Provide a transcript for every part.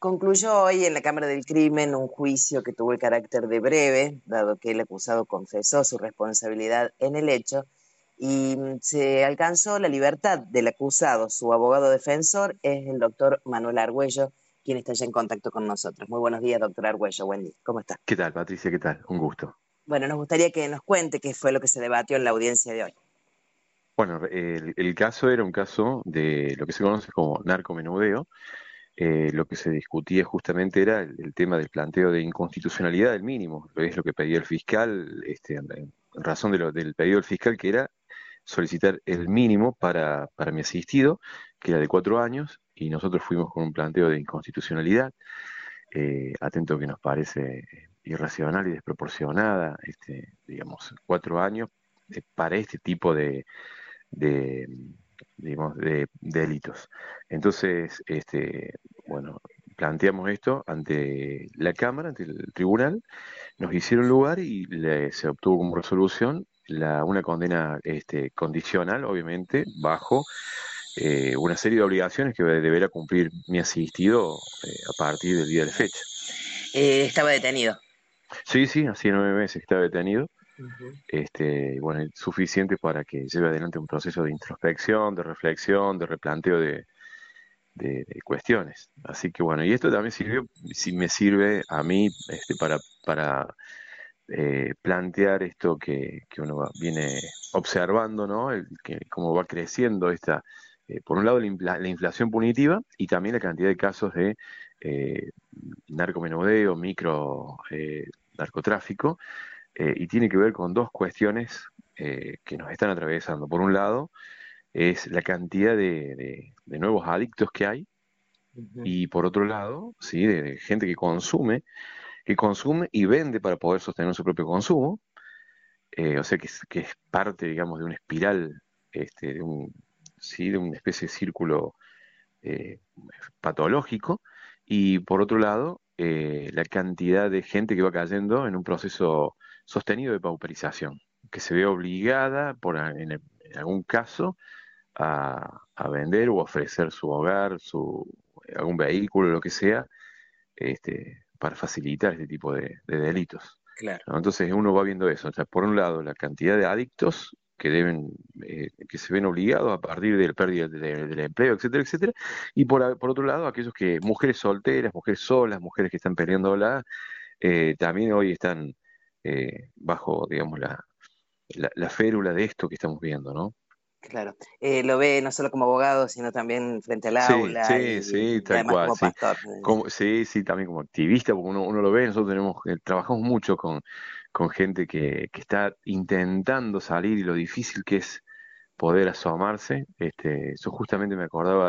Concluyó hoy en la Cámara del Crimen un juicio que tuvo el carácter de breve, dado que el acusado confesó su responsabilidad en el hecho y se alcanzó la libertad del acusado. Su abogado defensor es el doctor Manuel Argüello, quien está ya en contacto con nosotros. Muy buenos días, doctor Argüello. Buen día. ¿Cómo está? ¿Qué tal, Patricia? ¿Qué tal? Un gusto. Bueno, nos gustaría que nos cuente qué fue lo que se debatió en la audiencia de hoy. Bueno, el caso era un caso de lo que se conoce como narcomenudeo. Lo que se discutía justamente era el tema del planteo de inconstitucionalidad del mínimo. Es lo que pedía el fiscal, en razón del pedido del fiscal, que era solicitar el mínimo para mi asistido, que era de 4 años, y nosotros fuimos con un planteo de inconstitucionalidad, atento que nos parece irracional y desproporcionada, digamos, 4 años para este tipo de, digamos, de delitos. Entonces, bueno, planteamos esto ante la Cámara, ante el tribunal, nos hicieron lugar y se obtuvo como resolución una condena condicional, obviamente, bajo una serie de obligaciones que deberá cumplir mi asistido a partir del día de la fecha. Estaba detenido. Sí, sí, hacía 9 meses que estaba detenido. Ujú. Bueno, es suficiente para que lleve adelante un proceso de introspección, de reflexión, de replanteo de cuestiones. Así que bueno, y esto también sirvió, sí me sirve a mí para plantear esto que uno viene observando, ¿no? Cómo va creciendo por un lado la inflación punitiva y también la cantidad de casos de eh, narcomenudeo, narcotráfico, y tiene que ver con dos cuestiones que nos están atravesando. Por un lado, es la cantidad de nuevos adictos que hay, Ujú. y por otro lado, sí, de gente que consume y vende para poder sostener su propio consumo. O sea que es parte, digamos, de una espiral, sí, de una especie de círculo eh, patológico. Y por otro lado, la cantidad de gente que va cayendo en un proceso sostenido de pauperización, que se ve obligada, en algún caso, a vender o ofrecer su hogar, algún vehículo, lo que sea, para facilitar este tipo de delitos. Claro. ¿No? Entonces uno va viendo eso. O sea, por un lado, la cantidad de adictos que se ven obligados a partir de la pérdida del empleo, etcétera, etcétera. Y por otro lado, aquellos mujeres solteras, mujeres solas, mujeres que están peleándola, también hoy están bajo, digamos, la férula de esto que estamos viendo, ¿no? Claro, lo ve no solo como abogado, sino también frente al Sí, aula sí, sí, y tal además cual, como sí. pastor. Sí, sí, también como activista, porque uno lo ve, nosotros trabajamos mucho con gente que está intentando salir y lo difícil que es poder asomarse. Yo justamente me acordaba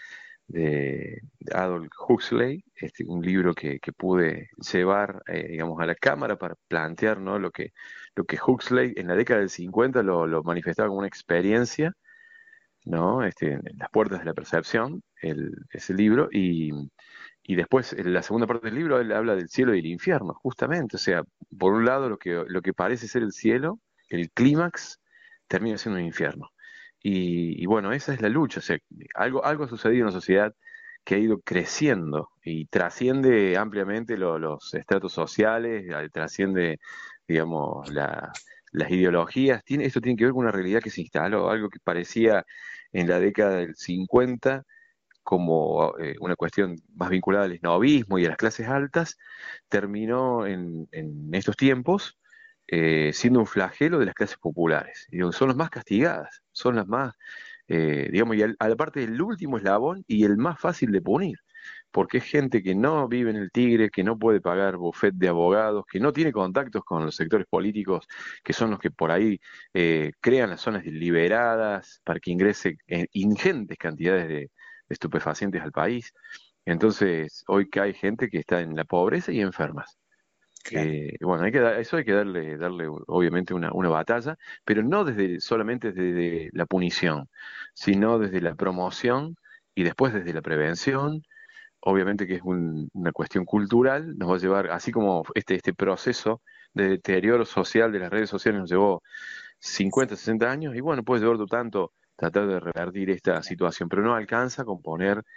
de Adolf Huxley, un libro que pude llevar, digamos, a la cámara para plantear, ¿no? Lo que Huxley en la década del 50 lo manifestaba como una experiencia, ¿no? En Las puertas de la percepción, ese libro, y después en la segunda parte del libro él habla del cielo y el infierno, justamente. O sea, por un lado lo que parece ser el cielo, el clímax, termina siendo un infierno. Y bueno, esa es la lucha. O sea, algo ha sucedido en la sociedad que ha ido creciendo y trasciende ampliamente los estratos sociales, trasciende, digamos, las ideologías. Esto tiene que ver con una realidad que se instaló, algo que parecía en la década del 50 como una cuestión más vinculada al esnobismo y a las clases altas, terminó en estos tiempos siendo un flagelo de las clases populares. Y digo, son las más castigadas, son las más, digamos, y a la parte del último eslabón y el más fácil de punir, porque es gente que no vive en el Tigre, que no puede pagar bufet de abogados, que no tiene contactos con los sectores políticos, que son los que por ahí crean las zonas liberadas para que ingrese ingentes cantidades de estupefacientes al país. Entonces, hoy que hay gente que está en la pobreza y enfermas. Claro, Bueno, eso hay que darle obviamente una batalla, pero no solamente desde la punición, sino desde la promoción y después desde la prevención. Obviamente que es una cuestión cultural, nos va a llevar, así como este proceso de deterioro social de las redes sociales nos llevó 50, 60 años, y bueno, puede llevar otro tanto tratar de revertir esta situación, pero no alcanza con poner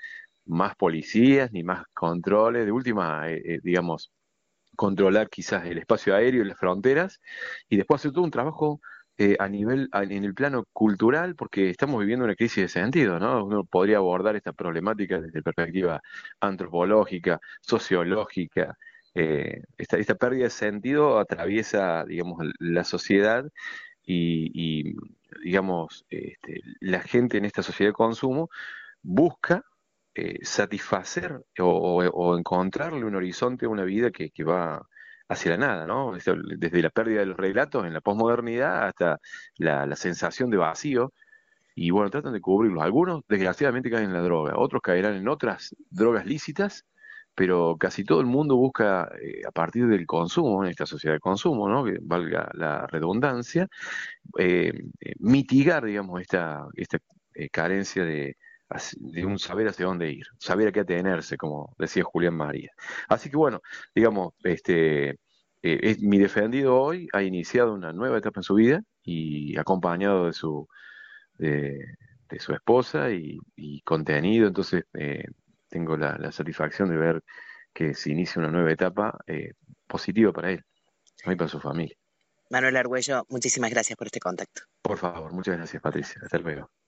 más policías ni más controles, de última, digamos, controlar quizás el espacio aéreo y las fronteras, y después hacer todo un trabajo en el plano cultural, porque estamos viviendo una crisis de sentido, ¿no? Uno podría abordar esta problemática desde perspectiva antropológica, sociológica. Esta pérdida de sentido atraviesa, digamos, la sociedad y, digamos, la gente en esta sociedad de consumo busca satisfacer o encontrarle un horizonte a una vida que va hacia la nada, ¿no? Desde la pérdida de los relatos en la posmodernidad hasta la sensación de vacío. Y bueno, tratan de cubrirlos. Algunos, desgraciadamente, caen en la droga, otros caerán en otras drogas lícitas, pero casi todo el mundo busca, a partir del consumo, en esta sociedad de consumo, ¿no? Que valga la redundancia, mitigar, digamos, esta carencia de un saber hacia dónde ir, saber a qué atenerse, como decía Julián María. Así que bueno, digamos, mi defendido hoy ha iniciado una nueva etapa en su vida y acompañado de, de su esposa y contenido, entonces tengo la satisfacción de ver que se inicia una nueva etapa positiva para él, y para su familia. Manuel Argüello, muchísimas gracias por este contacto. Por favor, muchas gracias, Patricia. Hasta luego.